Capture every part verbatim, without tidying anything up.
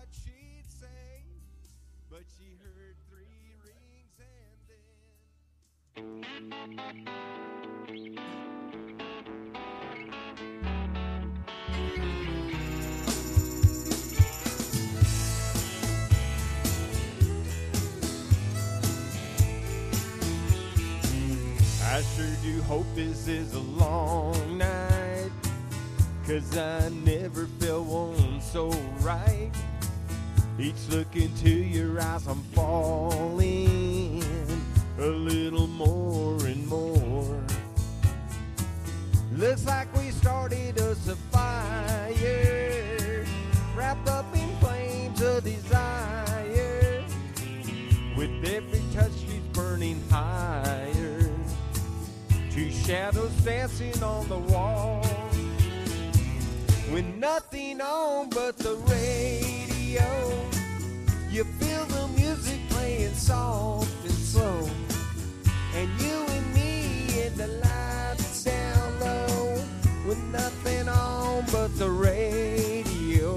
she'd say, but she heard three rings and I sure do hope this is a long night, 'cause I never felt one so right. Each look into your eyes, I'm falling a little more and more. Looks like we started us a fire, wrapped up in flames of desire. With every touch, she's burning higher. Two shadows dancing on the wall, with nothing on but the radio. You feel the music playing soft and slow, and you and me and the lights down low, with nothing on but the radio.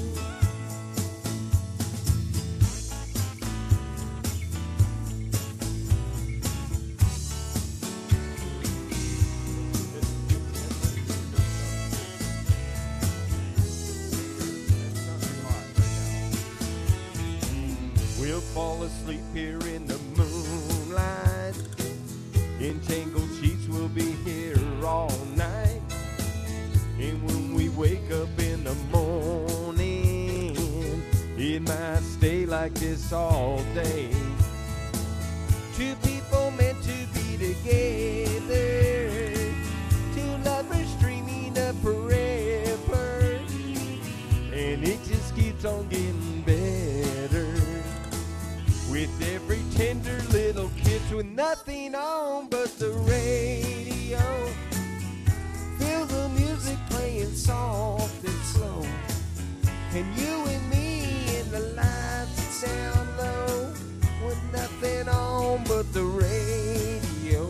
We'll fall asleep here in the moonlight. In tangled sheets we'll be here all night. And when we wake up in the morning, it might stay like this all day. Two people meant to be together, two lovers dreaming of forever, and it just keeps on getting better. With every tender little kiss, with nothing on but the radio. Feel the music playing soft and slow, and you and me in the lights down low, with nothing on but the radio.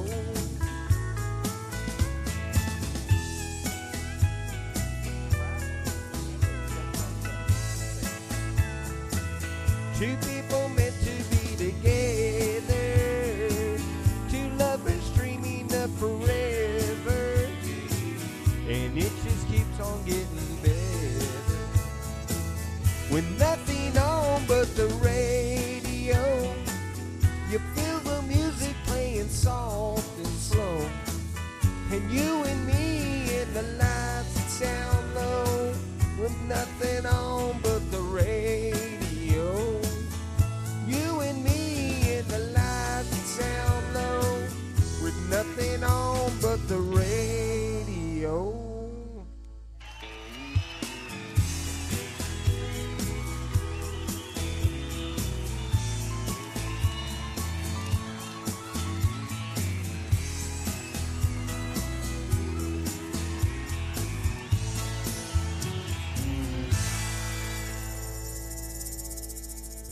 Two people meant to be together, two lovers dreaming of forever, and it just keeps on getting better. With nothing on but the radio, you feel the music playing soft and slow, and you and me in the lights down low, with nothing on but the radio. You and me in the lights down low, with nothing on but the radio.